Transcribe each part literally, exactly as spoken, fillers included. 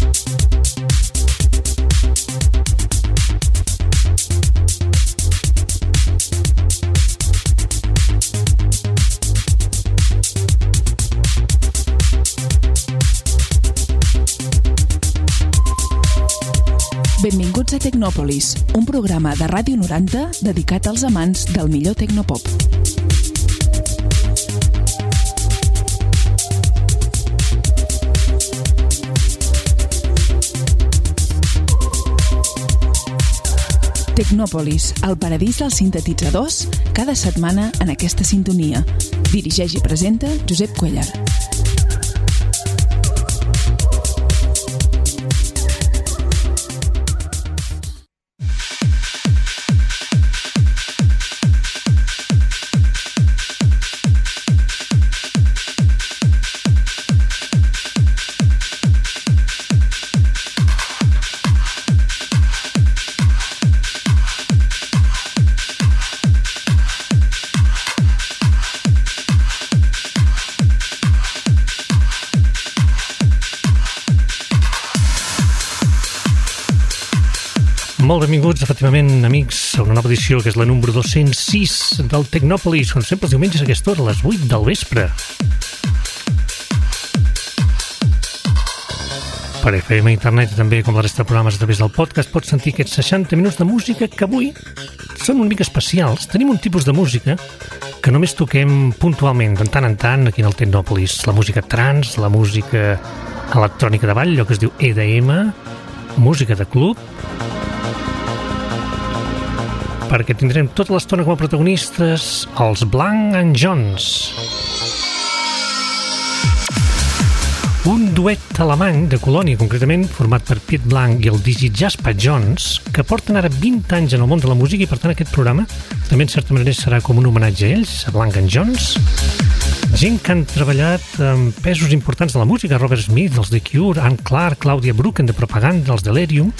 Benvinguts a Tecnòpolis, un programa de Ràdio noranta dedicat als amants del millor tecnopop. Tecnòpolis, el paradís dels sintetitzadors, cada setmana en aquesta sintonia. Dirigeix i presenta Josep Cuellar. Molt benvinguts, efectivament, amics, a una nova edició, que és la número dos-cents sis del Tecnòpolis, com sempre els diumenges a aquesta hora, a les vuit del vespre. Per F M, internet i també, com la resta de programes a través del podcast, pots sentir aquests seixanta minuts de música que avui són una mica especials. Tenim un tipus de música que només toquem puntualment, de tant en tant, aquí en el Tecnòpolis. La música trance, la música electrònica de ball, allò que es diu E D M, música de club, perquè tindrem tota l'estona com a protagonistes els Blanc and Jones. Un duet alemany de Colònia, concretament, format per Piet Blanc i el Dizzy Jasper Jones, que porten ara vint anys en el món de la música i, per tant, aquest programa també, en certa manera, serà com un homenatge a ells, a Blanc and Jones. Gent que han treballat amb pesos importants de la música, Robert Smith, els The Cure, Anne Clark, Claudia Brücken, de Propaganda, els Delirium.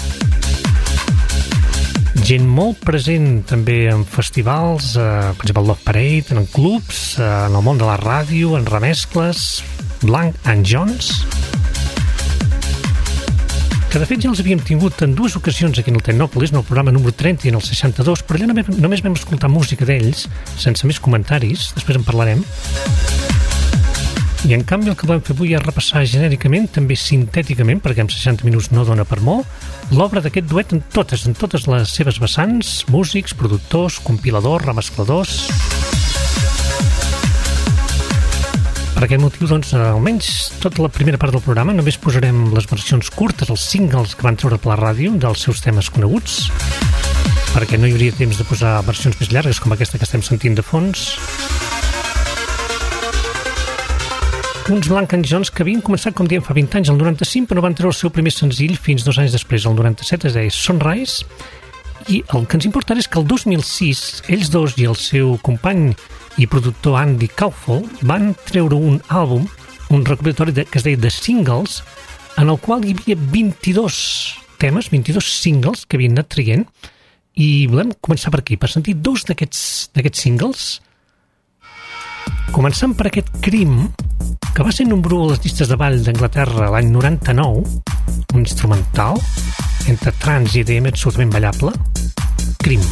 Gent molt present també en festivals, eh, per exemple, Love Parade, en clubs, eh, en el món de la ràdio, en remescles, Blanc and Jones, que de fet ja els havíem tingut en dues ocasions aquí en el Tecnòpolis, en el programa número trenta i en el seixanta-dos, però allà només, només vam escoltar música d'ells, sense més comentaris, després en parlarem. I en canvi el que volem fer avui és repassar genèricament, també sintèticament, perquè en seixanta minuts no dona per molt, l'obra d'aquest duet en totes, en totes les seves vessants, músics, productors, compiladors, remescladors. Per aquest motiu, doncs, almenys tota la primera part del programa només posarem les versions curtes, els singles que van treure per la ràdio dels seus temes coneguts, perquè no hi hauria temps de posar versions més llargues com aquesta que estem sentint de fons. Uns Blanc and Jones que havien començat, com diem, fa vint anys, el noranta-cinc, però no van treure el seu primer senzill fins dos anys després, el noranta-set, es deia Sunrise, i el que ens importa és que el dos mil sis, ells dos i el seu company i productor Andy Kaufman van treure un àlbum, un recopilatori de, que es deia The Singles, en el qual hi havia vint-i-dos temes, vint-i-dos singles que havien anat traient, i volem començar per aquí, per sentir dos d'aquests d'aquests singles, començant per aquest Cream, que va ser número u a les llistes de ball d'Anglaterra l'any noranta-nou, un instrumental entre trance i E D M absolutament ballable, Cream.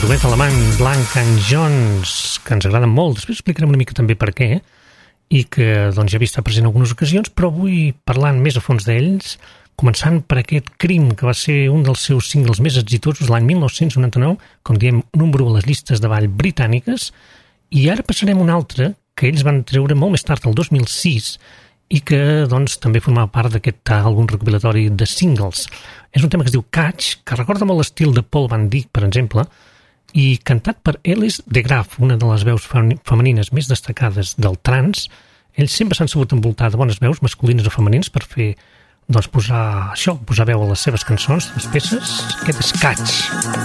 duet alemany Blanc and Jones, que ens agrada molt. Després explicarem una mica també per què, i que doncs, ja havia estat present en algunes ocasions, però avui parlant més a fons d'ells, començant per aquest Crim, que va ser un dels seus singles més exitosos l'any mil nou-cents noranta-nou, com diem, número a les llistes de ball britàniques, i ara passarem un altre que ells van treure molt més tard, el dos mil sis, i que doncs, també formava part d'aquest àlbum recopilatori de singles. És un tema que es diu Catch, que recorda molt l'estil de Paul Van Dyk, per exemple, i cantat per Alice de Graaf, una de les veus femenines més destacades del trance. Ells sempre s'han sabut envoltar de bones veus masculines o femenins per fer, doncs, posar això, posar veu a les seves cançons, les peces. Aquest és Catch.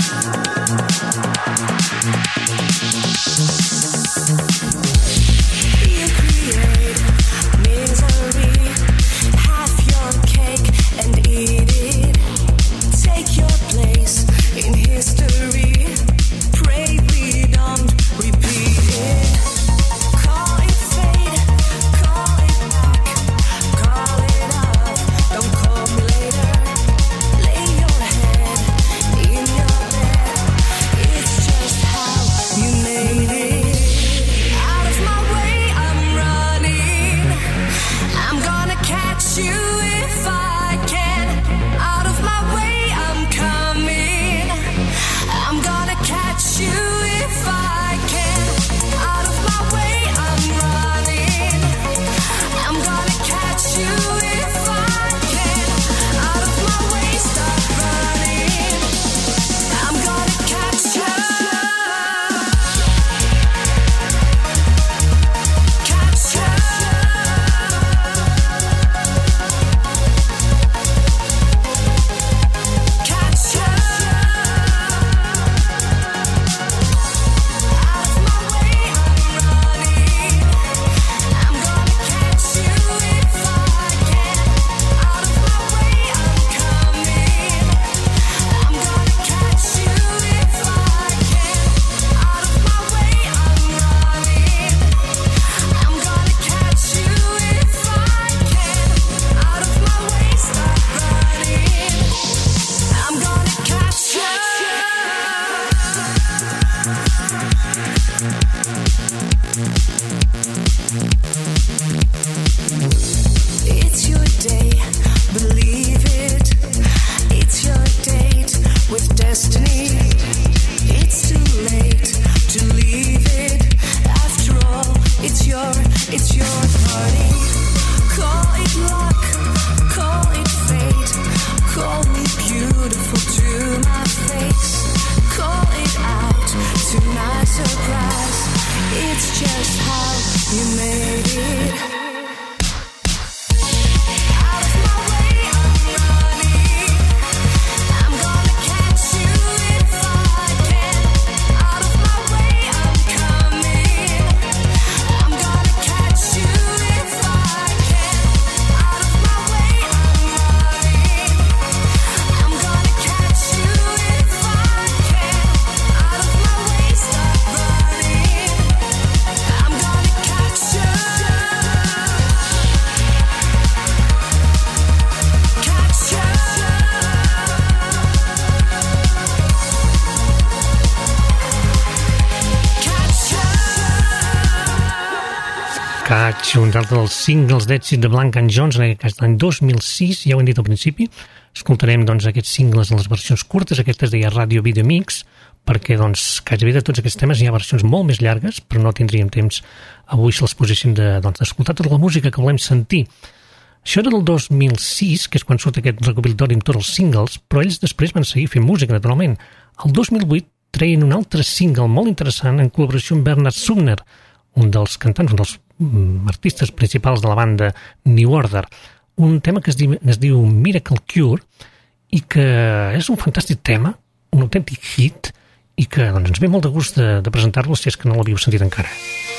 Catch, un altre dels singles d'èxit de Blanc and Jones, en aquest cas l'any dos mil sis, ja ho hem dit al principi. Escoltarem doncs, aquests singles en les versions curtes, aquesta es deia Radio Video Mix, perquè doncs, gairebé de tots aquests temes hi ha versions molt més llargues, però no tindríem temps avui si les poséssim d'escoltar de, doncs, tota la música que volem sentir. Això era del dos mil sis, que és quan surt aquest recopilatori amb tots els singles, però ells després van seguir fent música, naturalment. El dos mil vuit treien un altre single molt interessant en col·laboració amb Bernard Sumner, un dels cantants, un dels mm, artistes principals de la banda New Order. Un tema que es diu, es diu Miracle Cure i que és un fantàstic tema, un autèntic hit, i que doncs, ens ve molt de gust de, de presentar-lo si és que no l'havíeu sentit encara.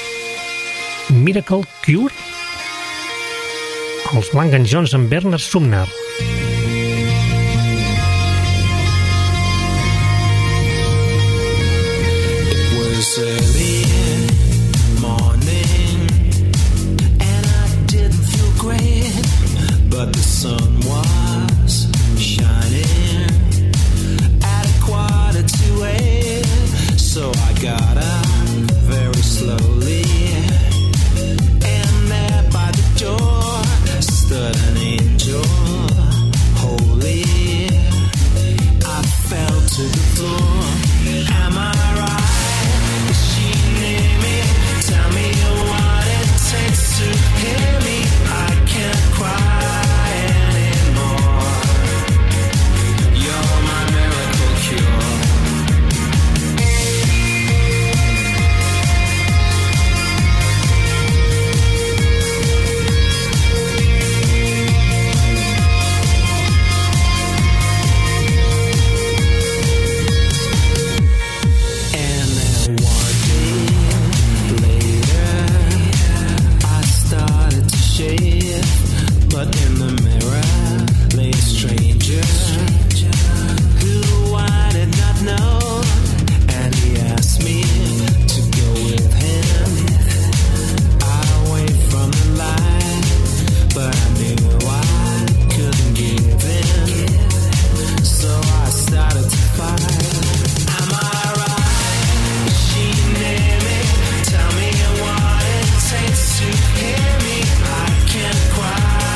Miracle Cure, els Blanc and Jones amb Bernard Sumner. It was early morning and I didn't feel great, but the sun was shining at a quarter to eight. got up very slowly, and there by the door stood an angel, holy. I fell to the floor. Am I right? Is she near me? Tell me what it takes to hear me. I can't cry anymore. You're my miracle cure. But in the mirror lay a stranger who I did not know, and he asked me to go with him away from the light, but I knew I couldn't give in, so I started to fight. Am I right? Is she near me? Tell me what it takes to hear me. I can't cry.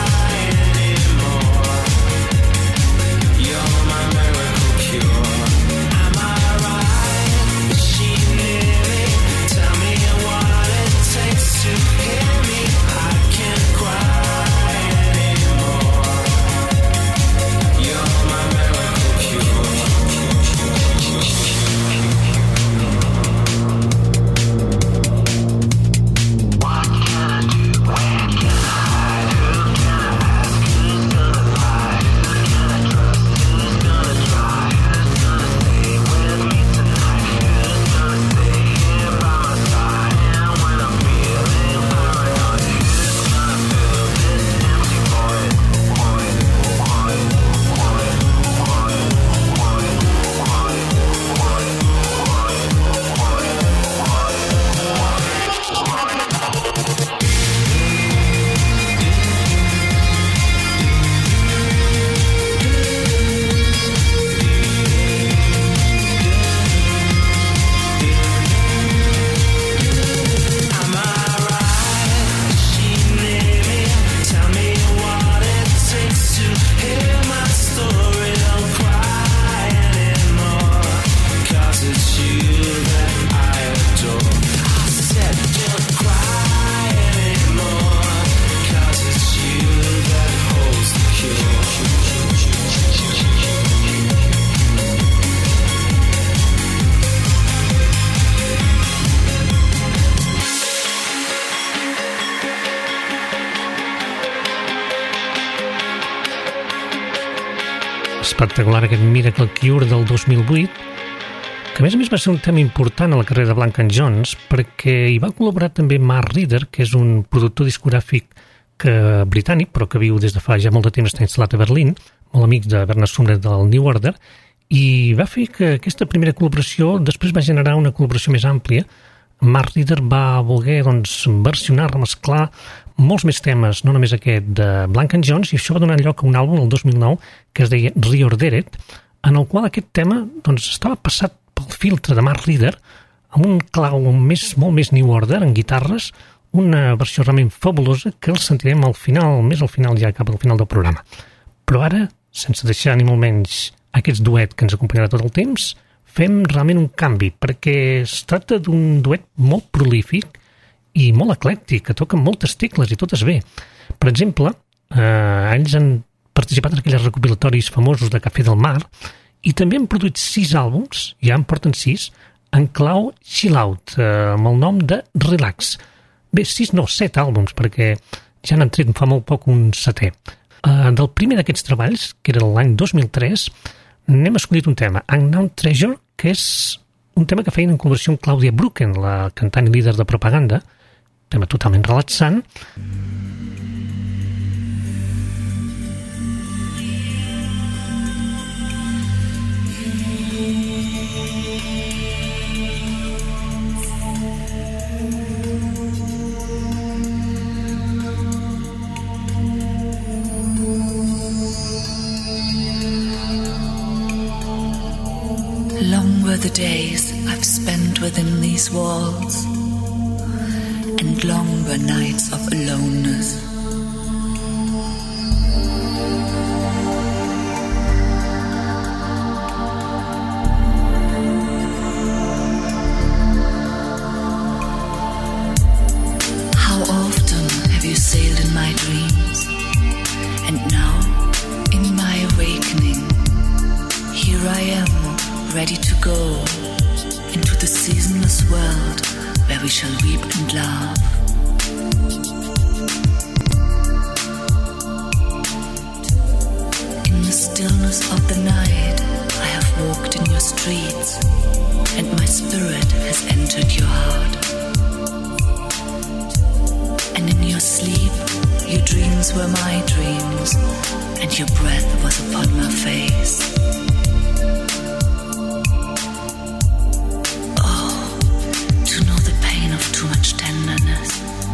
Espectacular aquest Miracle Cure del dos mil vuit, que a més a més va ser un tema important a la carrera de Blank and Jones, perquè hi va col·laborar també Mark Reeder, que és un productor discogràfic que, britànic, però que viu des de fa ja molt de temps, està instal·lat a Berlín, molt amic de Bernard Sumner del New Order, i va fer que aquesta primera col·laboració després va generar una col·laboració més àmplia. Mark Reeder va voler doncs, versionar, remesclar molts més temes, no només aquest de Blank and Jones, i això va donar lloc a un àlbum el dos mil nou que es deia Reordered, en el qual aquest tema doncs, estava passat pel filtre de Mark Reeder amb un clau més, molt més New Order en guitarres, una versió realment fabulosa que el sentirem al final, més al final ja cap al final del programa. Però ara, sense deixar ni molt menys aquest duet que ens acompanyarà tot el temps, fem realment un canvi, perquè es tracta d'un duet molt prolífic i molt eclèctic, que toquen moltes tecles i totes bé. Per exemple, eh, ells han participat en aquells recopilatoris famosos de Café del Mar i també han produït sis àlbums, ja en porten sis, en clau chill out, eh, amb el nom de Relax. Bé, sis no, set àlbums, perquè ja n'han tret fa molt poc un setè. Eh, del primer d'aquests treballs, que era l'any dos mil tres, n'hem escollit un tema, Unknown Treasure, que és un tema que feien en col·laboració amb Claudia Brücken, la cantant i líder de Propaganda, tema totalment relaxant. Long were the days I've spent within these walls, and longer nights of aloneness. How often have you sailed in my dreams, and now, in my awakening, here I am, ready to go into the seasonless world where we shall weep and laugh. In the stillness of the night, I have walked in your streets, and my spirit has entered your heart. And in your sleep, your dreams were my dreams, and your breath was upon my face. Too much tenderness.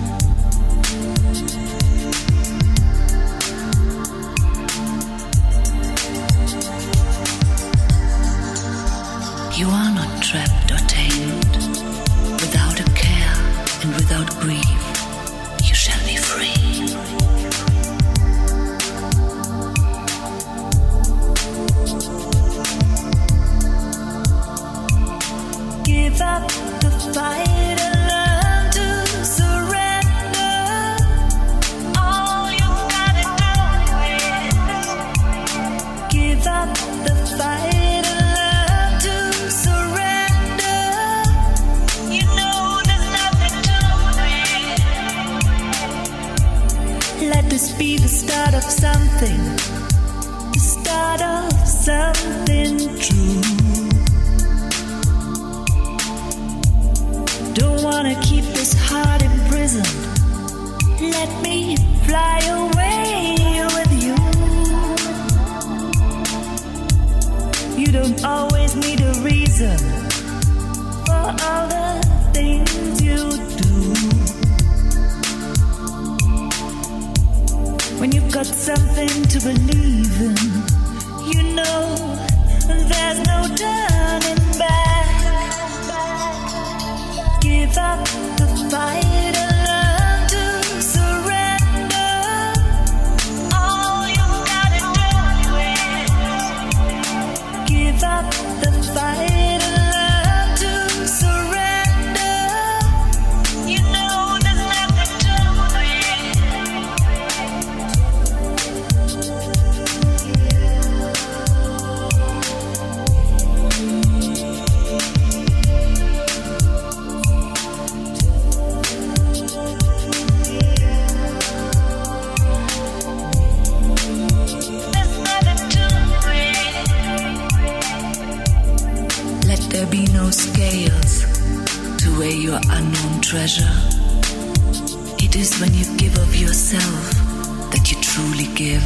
You are not trapped or tamed. Without a care and without grief, you shall be free. Give up the fight. Be the start of something, the start of something true. Don't wanna keep this heart imprisoned. Let me fly away with you. You don't always need a reason for all the things you do. When you've got something to believe in, you know there's no turning back. Give up the fight and learn to surrender. All you gotta do is give up the fight and learn to surrender. You know there's nothing to be no scales to weigh your unknown treasure. It is when you give of yourself that you truly give.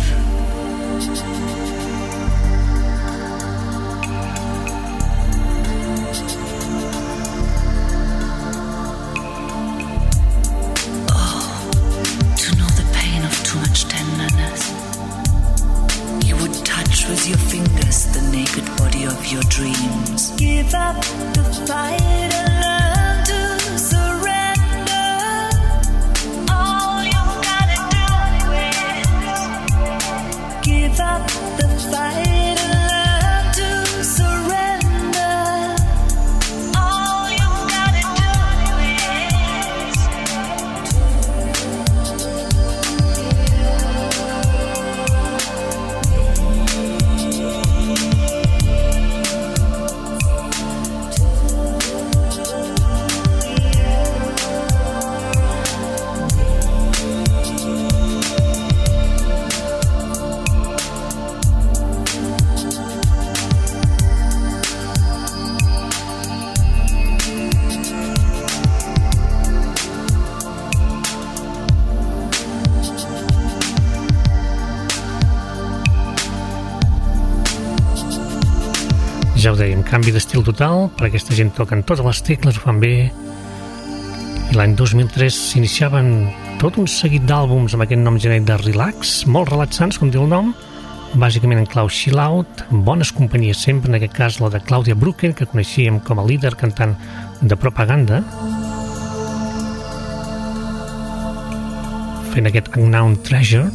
Oh, to know the pain of too much tenderness. You would touch with your fingers the naked body of your dreams. Give up the fight and learn to surrender. All you gotta do is give up the fight and learn to surrender. All you gotta do is Ja ho dèiem, canvi d'estil total, per aquesta gent toquen totes les tecles, ho fan bé, i l'any dos mil tres s'iniciaven tot un seguit d'àlbums amb aquest nom genèric de Relax, molt relaxants, com diu el nom, bàsicament en clau chill out, bones companyies sempre, en aquest cas la de Claudia Brücker, que coneixíem com a líder cantant de Propaganda, fent aquest Unknown Treasure,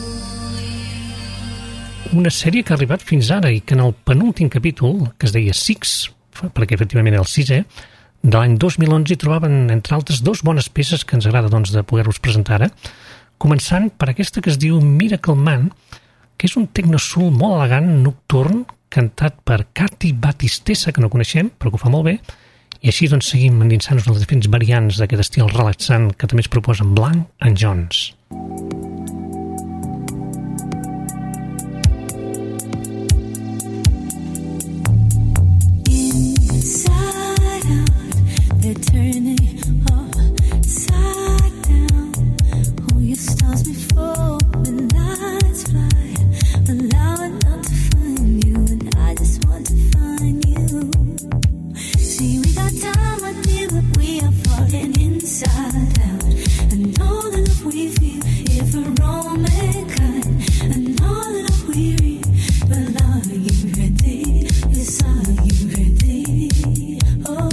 una sèrie que ha arribat fins ara i que en el penúltim capítol, que es deia Six, perquè efectivament era el sisè, de l'any dos mil onze hi trobaven, entre altres, dos bones peces que ens agrada doncs, de poder-vos presentar ara, començant per aquesta que es diu Miracle Man, que és un tecnosoul molt elegant, nocturn, cantat per Katy Battistessa, que no coneixem, però que ho fa molt bé, i així doncs seguim endinsant-nos en les diferents variants d'aquest estil relaxant que també es proposen Blanc and Jones. Inside out, they're turning upside down. Oh, you stars before when lights fly, allowing not to find you, and I just want to find you. See, we got time, I feel that we are falling inside out, and all the love we feel here for all mankind, and all the love we read. But are you ready? Yes, are you ready? Oh.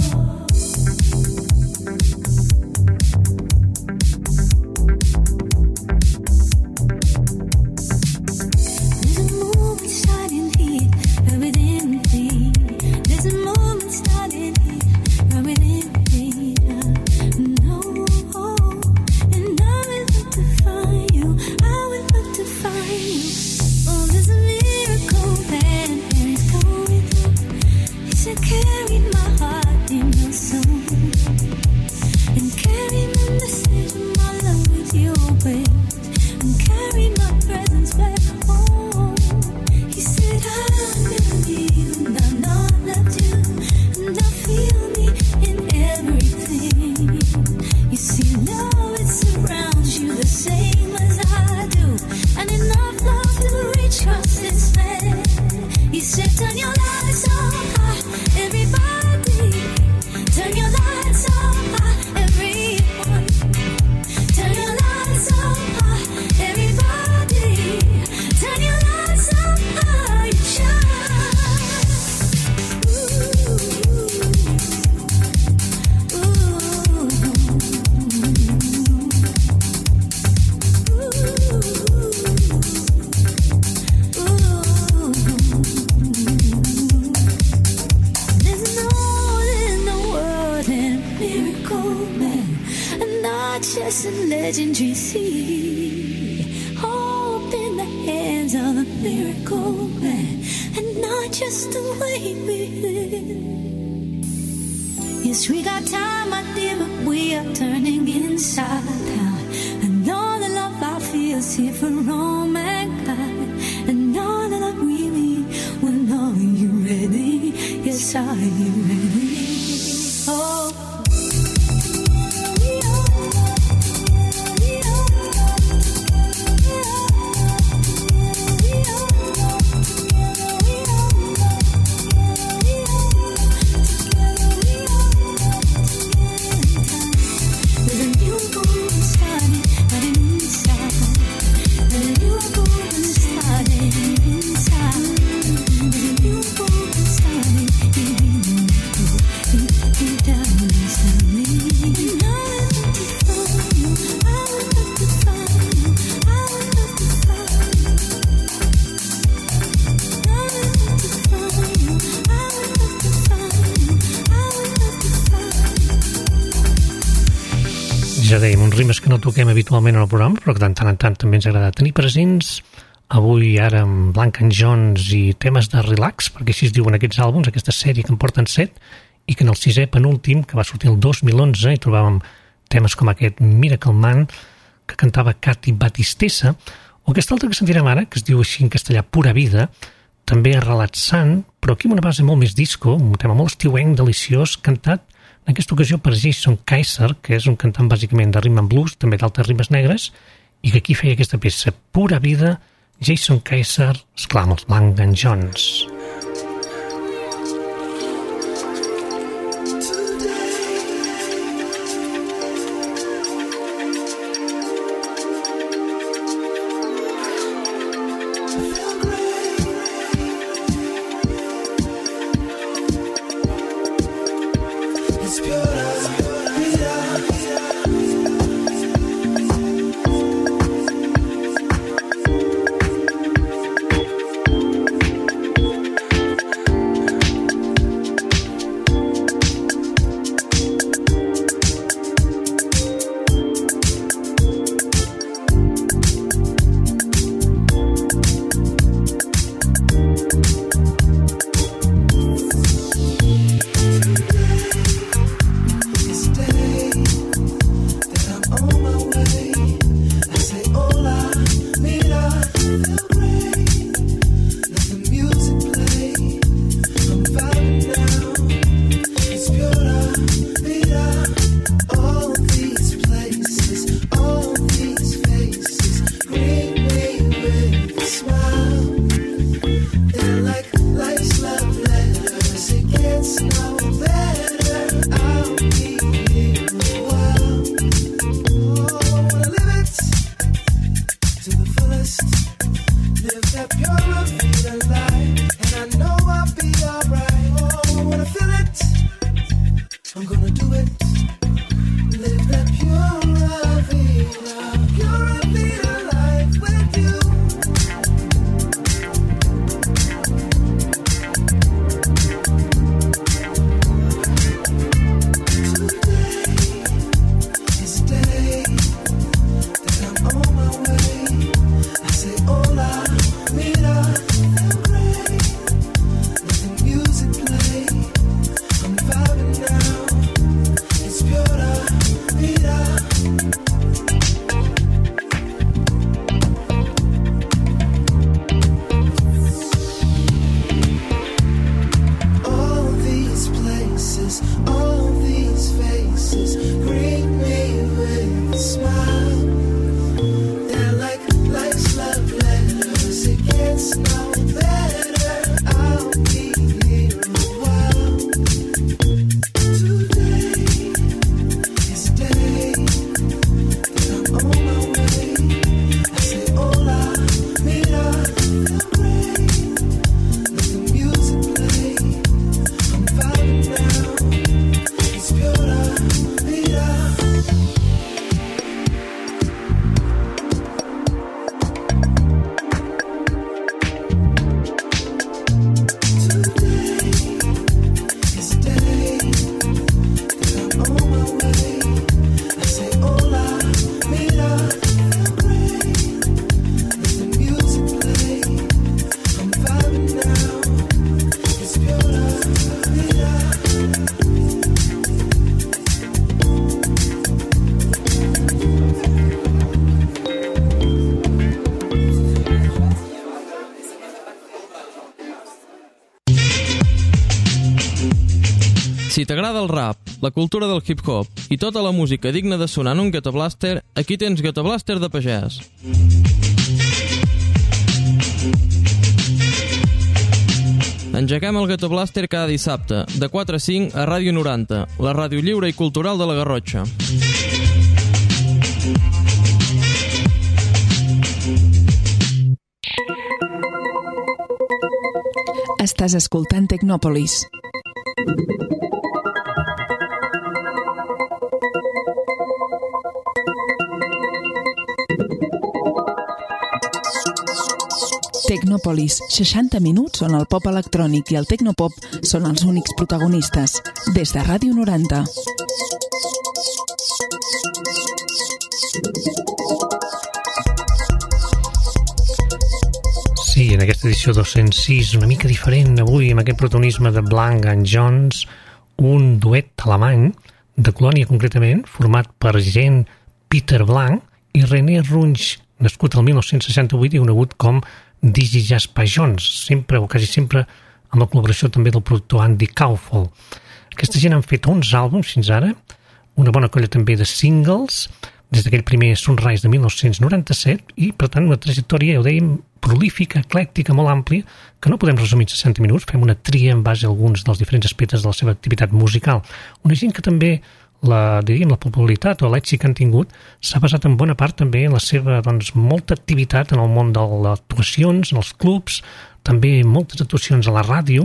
Ja dèiem, uns rimes que no toquem habitualment en el programa, però que de tant en tant també ens agrada tenir presents. Avui, ara, amb Blanc and Jones i temes de relax, perquè així es diuen aquests àlbums, aquesta sèrie que en porten set, i que en el sisè penúltim, que va sortir el dos mil onze, hi trobàvem temes com aquest Miracle Man, que cantava Katy Battistessa, o aquesta altra que sentirem ara, que es diu així en castellà Pura Vida, també relaxant, però aquí amb una base molt més disco, un tema molt estiuenc, deliciós, cantat en aquesta ocasió per Jason Kaiser, que és un cantant bàsicament de rhythm and blues, també d'altres rimes negres, i que aquí feia aquesta peça Pura Vida, Jason Kaiser, esclar, amb els Blanc and Jones. Feel great. Si t'agrada el rap, la cultura del hip-hop i tota la música digna de sonar en un Ghetto Blaster, aquí tens Ghetto Blaster de pagès. Engeguem el Ghetto Blaster cada dissabte, de quatre a cinc a Ràdio noranta, la ràdio lliure i cultural de la Garrotxa. Estàs escoltant Tecnòpolis. Tecnòpolis, seixanta minuts on el pop electrònic i el tecnopop són els únics protagonistes. Des de Ràdio noranta. Sí, en aquesta edició dos-cents sis, una mica diferent avui, amb aquest protagonisme de Blanc and Jones, un duet alemany, de Colònia concretament, format per Jean Peter Blanc i René Runge, nascut el mil nou-cents seixanta-vuit i conegut com Dizzy Jasper Jones, sempre o quasi sempre amb la col·laboració també del productor Andy Kaufman. Aquesta gent han fet onze àlbums fins ara, una bona colla també de singles, des d'aquell primer Sunrise de mil nou-cents noranta-set, i per tant una trajectòria, ja ho dèiem, prolífica, eclèctica, molt àmplia, que no podem resumir en seixanta minuts, fem una tria en base a alguns dels diferents aspectes de la seva activitat musical. Una gent que també la, diríem, la popularitat o l'èxit que han tingut s'ha basat en bona part també en la seva, doncs, molta activitat en el món de les actuacions, en els clubs, també moltes actuacions a la ràdio,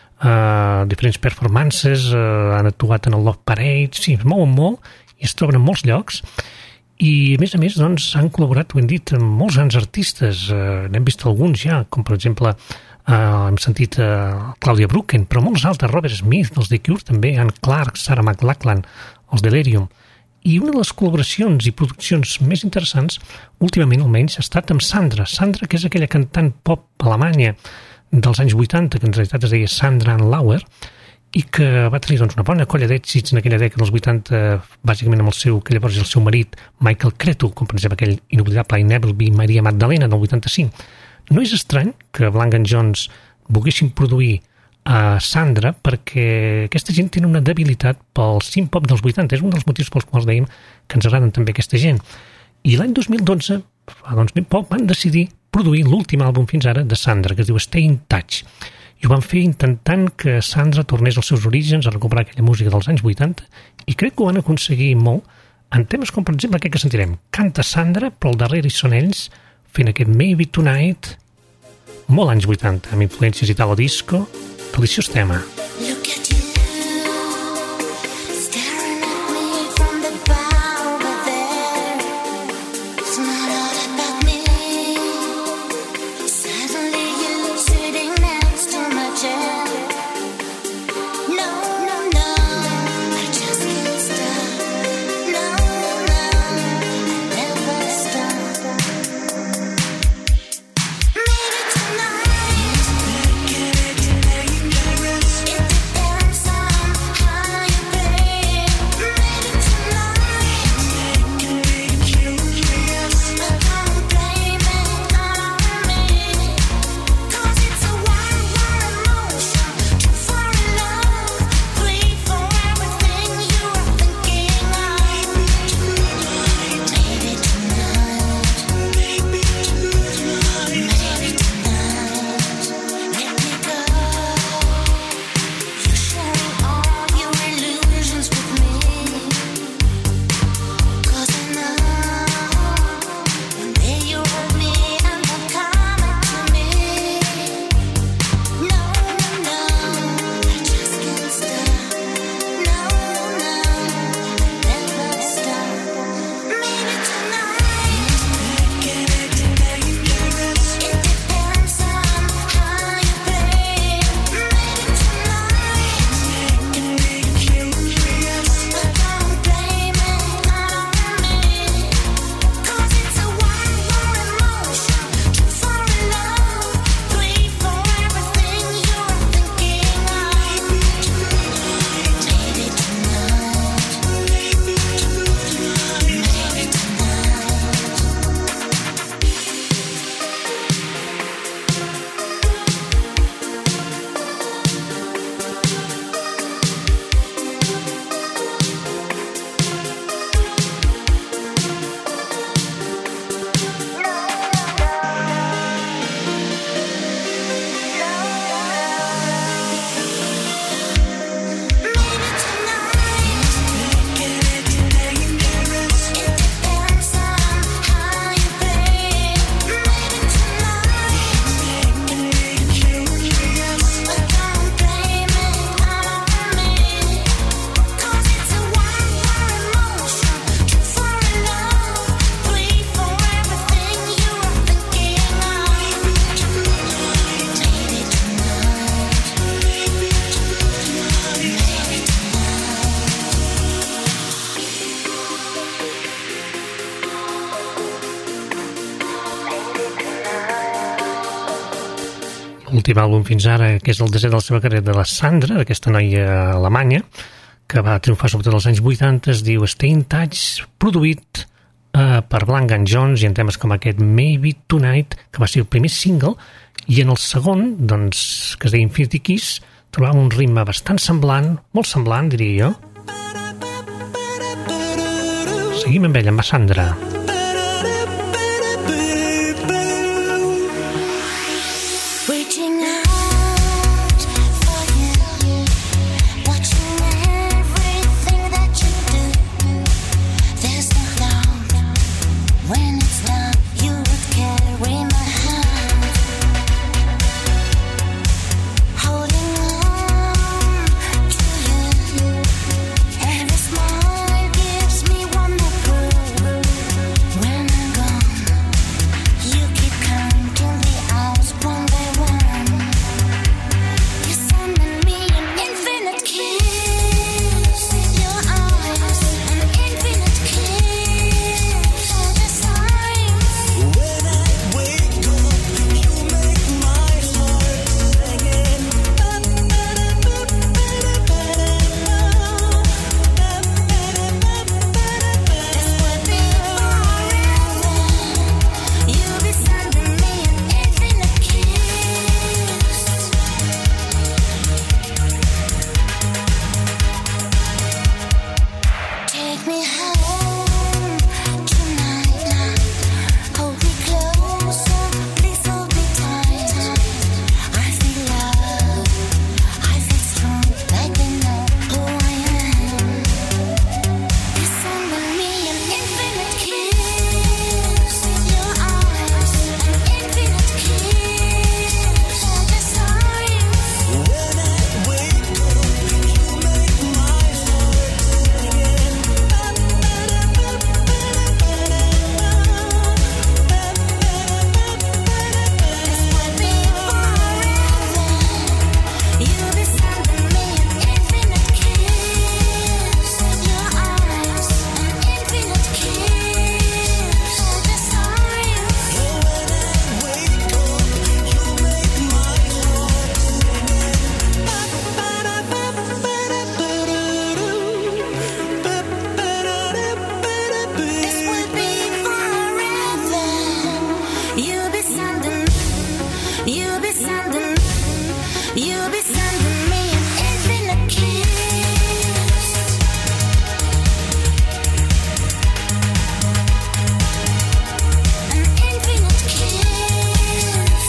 eh, diferents performances, eh, han actuat en el Love Parade, sí, es mouen molt i es troben en molts llocs, i a més a més doncs, han col·laborat, ho hem dit, amb molts grans artistes, eh, n'hem vist alguns ja, com per exemple eh, hem sentit eh, Claudia Brücken, però molts altres, Robert Smith, els The Cure també, Ann Clark, Sarah McLachlan, els Delirium. I una de les col·laboracions i produccions més interessants, últimament almenys, ha estat amb Sandra. Sandra, que és aquella cantant pop alemanya dels anys vuitanta, que en realitat es deia Sandra Ann Lauer, i que va tenir doncs, una bona colla d'èxits en aquella dècada dels vuitanta, bàsicament amb el seu, que llavors és el seu marit, Michael Cretu, com per exemple aquell inoblidable I Never Be Maria Magdalena del vuitanta-cinc. No és estrany que Blanc and Jones volguessin produir a Sandra perquè aquesta gent té una debilitat pel synth-pop dels vuitanta. És un dels motius pels quals dèiem que ens agraden també aquesta gent. I l'any dos mil dotze, fa doncs ben poc, van decidir produir l'últim àlbum fins ara de Sandra, que es diu Stay in Touch. I ho van fer intentant que Sandra tornés als seus orígens, a recuperar aquella música dels anys vuitanta, i crec que ho van aconseguir molt en temes com, per exemple, aquest que sentirem. Canta Sandra, però al darrere hi són ells fent aquest Maybe Tonight, molt anys vuitanta, amb influències italo-disco, deliciós tema. Look at you, staring at me from the bar over there. It's not all about me. Suddenly you're sitting next to my chair. No, no, no, I just can't stop. No, no, I never stop. Maybe tonight. últim àlbum fins ara, que és el desè de la seva carrera, de la Sandra, d'aquesta noia alemanya, que va triomfar sobretot als anys vuitanta, es diu Stay in Touch, produït eh, per Blanc and Jones, i en temes com aquest Maybe Tonight, que va ser el primer single, i en el segon, doncs, que es deia Infinity Kiss, trobava un ritme bastant semblant, molt semblant, diria jo. Seguim amb ella, amb la Sandra. Reaching out for you, watching everything that you do. There's no doubt when it's done, you would carry my hand, holding on to you. Every smile gives me one more proof. When I'm gone, you keep counting the hours one by one. You're sending me an infinite kiss. Your eyes, an infinite kiss. All the signs. When I wake up, you make my heart singing. This would be forever. You'll be sending me an infinite kiss. Take me home tonight. Hold me closer, please hold me tight. I feel love, I feel strong, like they know who I am. You're sending me an infinite kiss. Your eyes, an infinite kiss. All the signs. When I wake up, you make my heart singing. This would be forever. You'll be sending me an infinite kiss. Your eyes, an infinite kiss. All the signs. When I wake up, you make my heart singing. This would be forever. You'll be sending, you'll be sending, you'll be sending me an infinite kiss. An infinite kiss.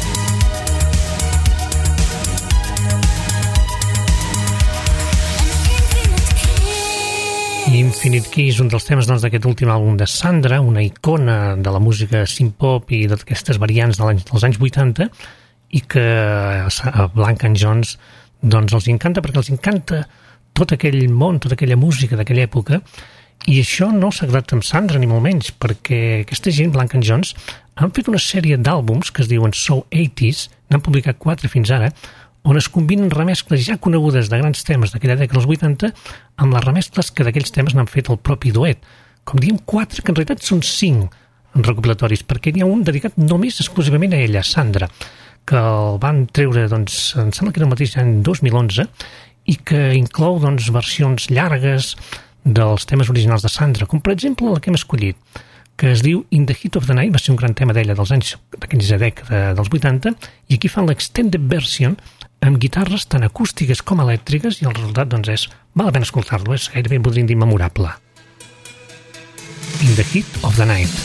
An infinite kiss. Infinite Kiss, un dels temes doncs, d'aquest últim àlbum de Sandra, una icona de la música synth-pop i d'aquestes variants de l'any, dels anys vuitanta, i que a Blanc and Jones doncs, els encanta perquè els encanta tot aquell món, tota aquella música d'aquella època, i això no s'ha quedat amb Sandra ni molt menys, perquè aquesta gent, Blanc and Jones, han fet una sèrie d'àlbums que es diuen So eighties, n'han publicat quatre fins ara, on es combinen remescles ja conegudes de grans temes d'aquella dècada dels vuitanta amb les remescles que d'aquells temes n'han fet el propi duet. Com diem, quatre, que en realitat són cinc recopilatoris, perquè n'hi ha un dedicat només exclusivament a ella, Sandra, que el van treure, doncs, em sembla que era el mateix any dos mil onze, i que inclou doncs, versions llargues dels temes originals de Sandra, com per exemple la que hem escollit, que es diu In the Heat of the Night, va ser un gran tema d'ella dels anys d'aquella dècada dels vuitanta, i aquí fan l'extended version amb guitarres tan acústiques com elèctriques, i el resultat doncs, és, val la pena escoltar-lo, és gairebé podríem dir memorable. In the Heat of the Night.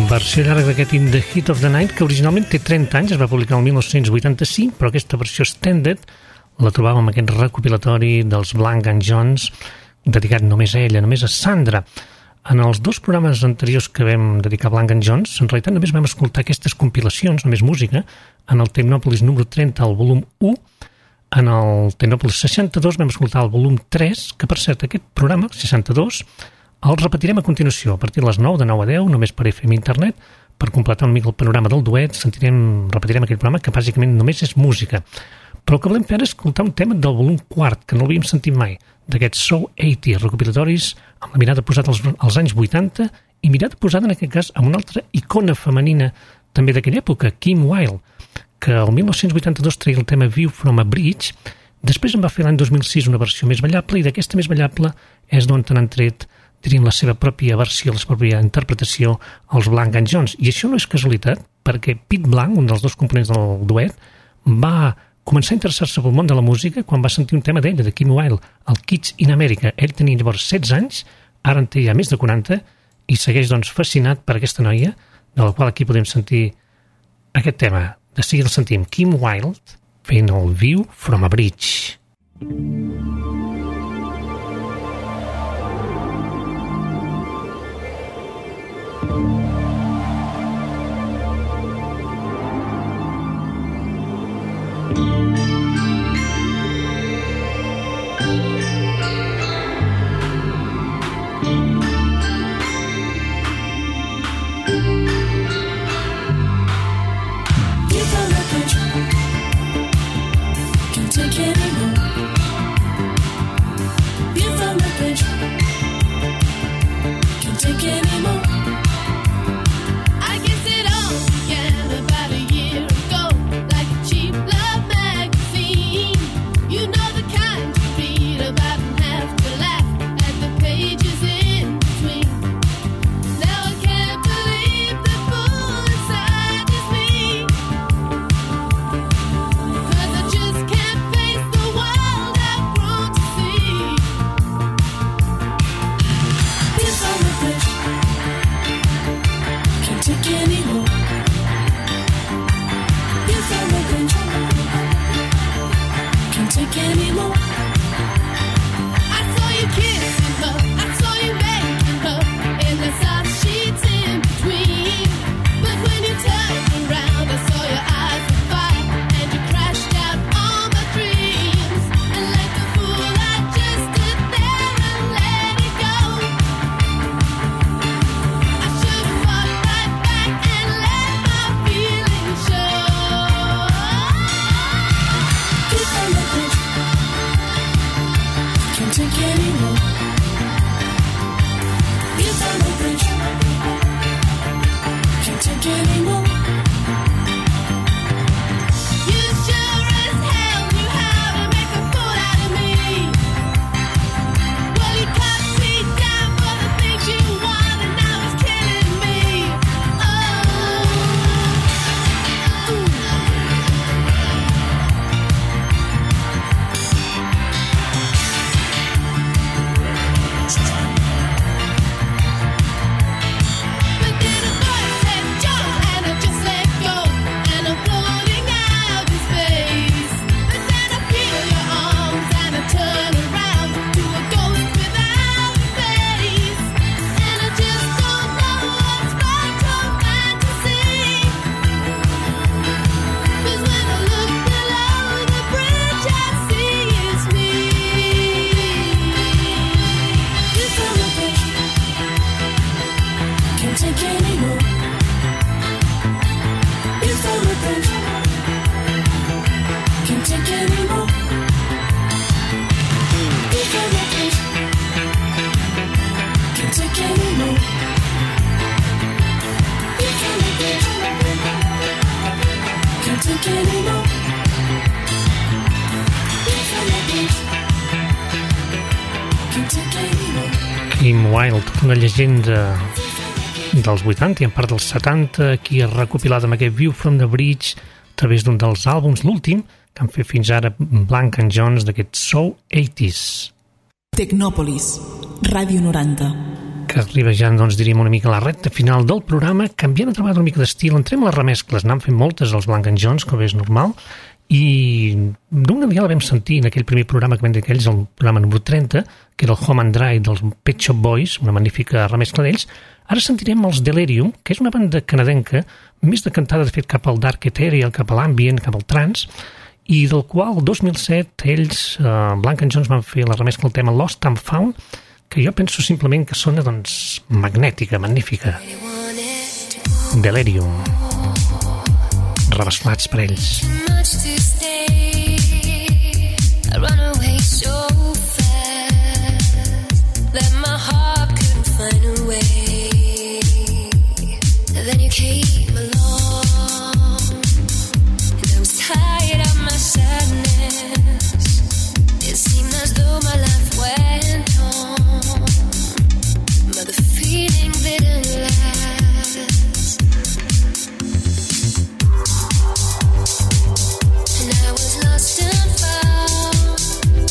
Versió llarga d'aquest In the Heat of the Night, que originalment té trenta anys, es va publicar el dinou vuitanta-cinc, però aquesta versió extended la trobàvem en aquest recopilatori dels Blanc and Jones, dedicat només a ella, només a Sandra. En els dos programes anteriors que vam dedicar a Blanc and Jones, en realitat només vam escoltar aquestes compilacions, només música, en el Tecnòpolis número trenta, el volum u, en el Tecnòpolis seixanta-dos vam escoltar el volum tres, que per cert, aquest programa, el seixanta-dos, el repetirem a continuació, a partir de les nou, de nou a deu, només per F M Internet, per completar una mica el panorama del duet, sentirem, repetirem aquell programa que bàsicament només és música. Però el que volem fer ara és escoltar un tema del volum quart, que no l'havíem sentit mai, d'aquests Soul oitanta, recopilatoris amb la mirada posada als, als anys vuitanta i mirada posada en aquest cas amb una altra icona femenina també d'aquella època, Kim Wilde, que el dinou vuitanta-dos treia el tema View from a Bridge, després en va fer l'any dos mil sis una versió més ballable i d'aquesta més ballable és d'on han tret, diríem, la seva pròpia versió, la seva pròpia interpretació als Blanc and Jones. I això no és casualitat, perquè Pete Blanc, un dels dos components del duet, va començar a interessar-se pel món de la música quan va sentir un tema d'ella, de Kim Wilde, el Kids in America. Ell tenia llavors setze anys, ara en té ja més de quaranta, i segueix doncs fascinat per aquesta noia, de la qual aquí podem sentir aquest tema. De seguida el sentim, Kim Wilde fent el View from a Bridge. Kim Wilde, una llegenda dels vuitanta i en part dels setanta, aquí recopilada amb aquest View from the Bridge a través d'un dels àlbums, l'últim, que han fet fins ara Blanc and Jones d'aquests Soul oitanta. Tecnòpolis, Ràdio noranta. que arriba ja, doncs, diríem una mica a la recta final del programa, canviant a treballar una mica d'estil, entrem a les remescles, n'han fet moltes els Blanc and Jones, com és normal, i d'una vegada vam sentir en aquell primer programa que vam dir aquells, el programa número trenta, que era el Home and Dry dels Pet Shop Boys, una magnífica remescla d'ells. Ara sentirem els Delirium, que és una banda canadenca, més decantada de fet cap al dark ethereal, cap a l'ambient, cap al trance, i del qual el dos mil set ells, eh, Blanc and Jones, van fer la remescla del tema Lost and Found, que jo penso simplement que sona, doncs, magnètica, magnífica. Delirium. Remesclats per ells. Much to stay. I run away so fast that my heart couldn't find a way. And then you came along, and I was tired of my sadness. It seemed as though my life went on, but the feeling didn't last. I was lost and found,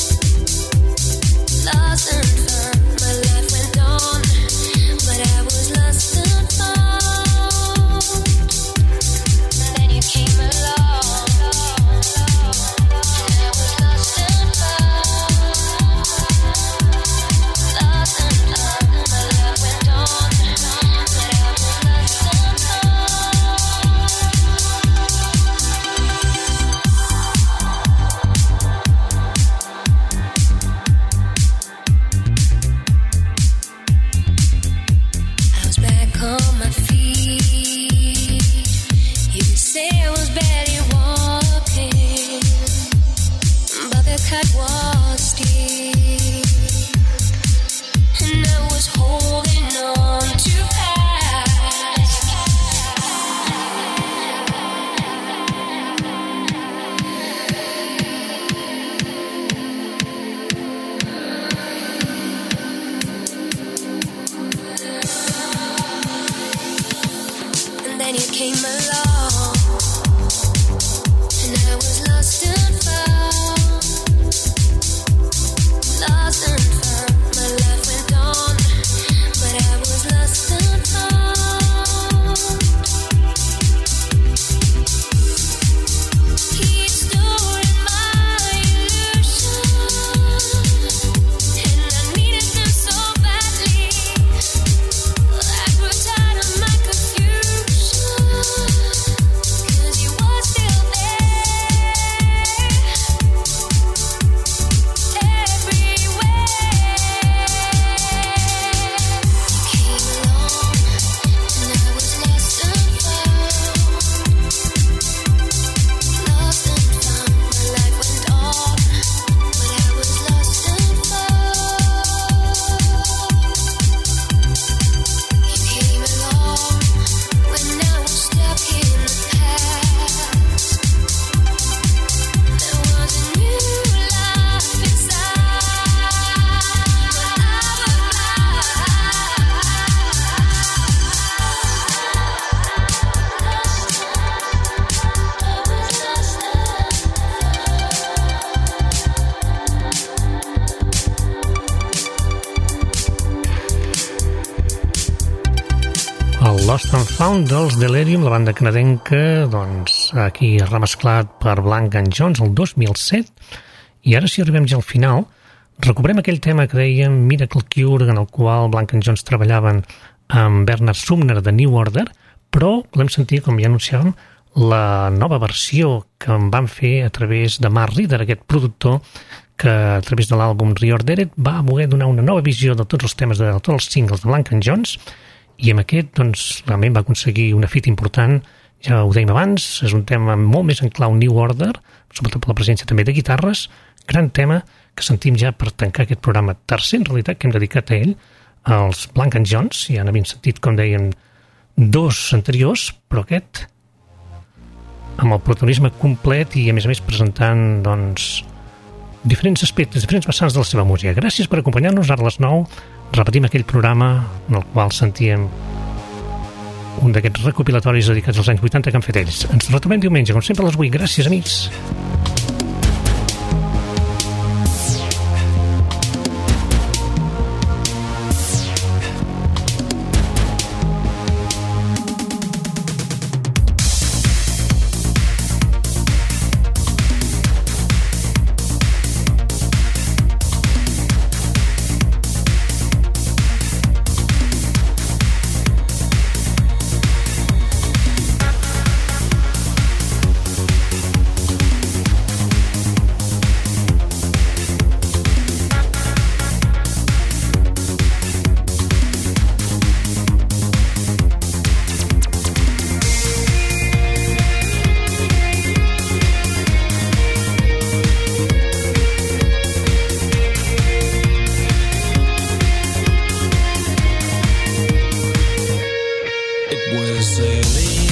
lost and found. My life went on, but I was lost and found. And then you came along, and I was lost and found, lost and found. My life went on, but I was lost and found. On my feet, you could say I was barely walking, but the cut was deep, and I was holding on too fast. Then you came along, and I was lost and found, lost and found. My life went on, but I was lost and found. He stolen my illusion, and I needed them so badly. I grew tired of my confusion. Cause you were still there, everywhere. You came along, and I was lost and found, lost and found. My life went on, but I was lost and found. You came along when I was stuck in the past. There was a new life inside, but I was El Lost and Found dels Delirium, la banda canadenca, doncs aquí remesclat per Blanc and Jones el dos mil set, i ara si arribem ja al final, recuperem aquell tema que dèiem Miracle Cure, en el qual Blanc and Jones treballaven amb Bernard Sumner de New Order, però podem sentir, com ja anunciàvem, la nova versió que en van fer a través de Mark Reeder, aquest productor que a través de l'àlbum Reordered va voler donar una nova visió de tots els temes, de tots els singles de Blanc and Jones, i amb aquest, doncs, realment va aconseguir una fita important, ja ho dèiem abans, és un tema molt més en clau New Order, sobretot per la presència també de guitarres, gran tema que sentim ja per tancar aquest programa tercer, en realitat, que hem dedicat a ell, als Blanc and Jones, ja n'havíem sentit, com dèiem, dos anteriors, però aquest, amb el protagonisme complet i, a més a més, presentant, doncs, diferents aspectes, diferents vessants de la seva música. Gràcies per acompanyar-nos. Ara a les nou repetim aquell programa en el qual sentíem un d'aquests recopilatoris dedicats als anys vuitanta que han fet ells. Ens retrobem diumenge, com sempre a les vuit. Gràcies, amics. We're sailing